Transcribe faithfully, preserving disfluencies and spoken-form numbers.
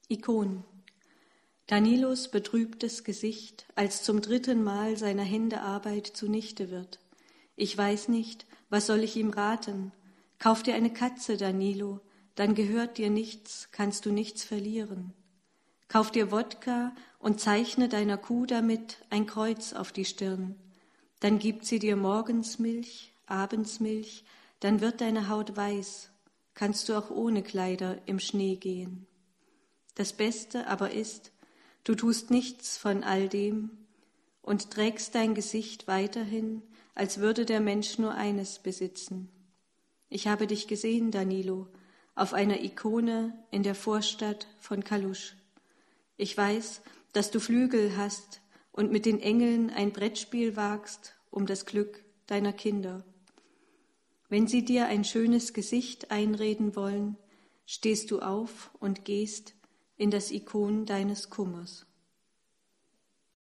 Ikon. Danilos betrübtes Gesicht, als zum dritten Mal seiner Hände Arbeit zunichte wird. Ich weiß nicht, was soll ich ihm raten? Kauf dir eine Katze, Danilo, dann gehört dir nichts, kannst du nichts verlieren. Kauf dir Wodka und zeichne deiner Kuh damit ein Kreuz auf die Stirn. Dann gibt sie dir morgens Milch, abends Milch, dann wird deine Haut weiß, kannst du auch ohne Kleider im Schnee gehen. Das Beste aber ist, du tust nichts von all dem und trägst dein Gesicht weiterhin, als würde der Mensch nur eines besitzen. Ich habe dich gesehen, Danilo, auf einer Ikone in der Vorstadt von Kalusch. Ich weiß, dass du Flügel hast und mit den Engeln ein Brettspiel wagst um das Glück deiner Kinder. Wenn sie dir ein schönes Gesicht einreden wollen, stehst du auf und gehst in das Ikon deines Kummers.